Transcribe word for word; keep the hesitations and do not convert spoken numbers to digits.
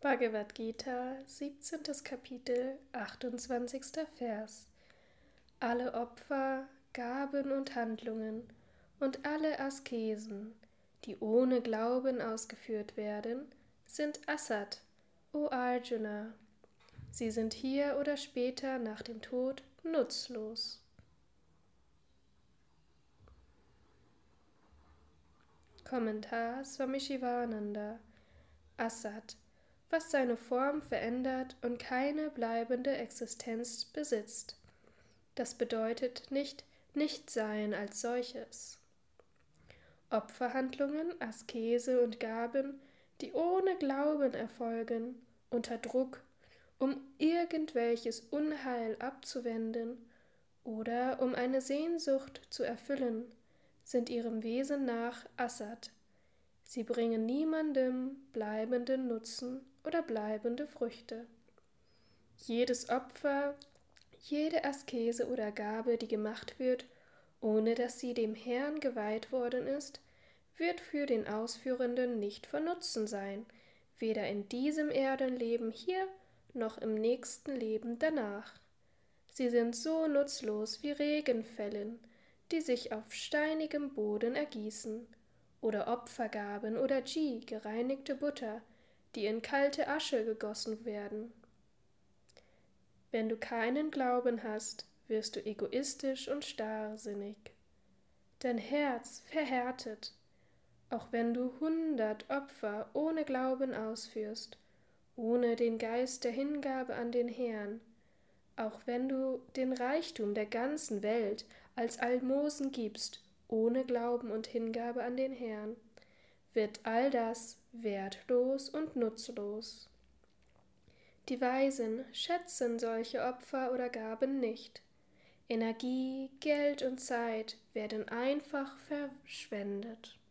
Bhagavad Gita, siebzehntes Kapitel, achtundzwanzigster Vers. Alle Opfer, Gaben und Handlungen und alle Askesen, die ohne Glauben ausgeführt werden, sind Asat, o Arjuna. Sie sind hier oder später nach dem Tod nutzlos. Kommentar Swami Shivananda. Asat, was seine Form verändert und keine bleibende Existenz besitzt. Das bedeutet nicht Nichtsein als solches. Opferhandlungen, Askese und Gaben, die ohne Glauben erfolgen, unter Druck, um irgendwelches Unheil abzuwenden oder um eine Sehnsucht zu erfüllen, sind ihrem Wesen nach Asat. Sie bringen niemandem bleibenden Nutzen oder bleibende Früchte. Jedes Opfer, jede Askese oder Gabe, die gemacht wird, ohne dass sie dem Herrn geweiht worden ist, wird für den Ausführenden nicht von Nutzen sein, weder in diesem Erdenleben hier noch im nächsten Leben danach. Sie sind so nutzlos wie Regenfällen, die sich auf steinigem Boden ergießen, oder Opfergaben oder Ghee, gereinigte Butter, die in kalte Asche gegossen werden. Wenn du keinen Glauben hast, wirst du egoistisch und starrsinnig. Dein Herz verhärtet, auch wenn du hundert Opfer ohne Glauben ausführst, ohne den Geist der Hingabe an den Herrn, auch wenn du den Reichtum der ganzen Welt als Almosen gibst, ohne Glauben und Hingabe an den Herrn, wird all das wertlos und nutzlos. Die Weisen schätzen solche Opfer oder Gaben nicht. Energie, Geld und Zeit werden einfach verschwendet.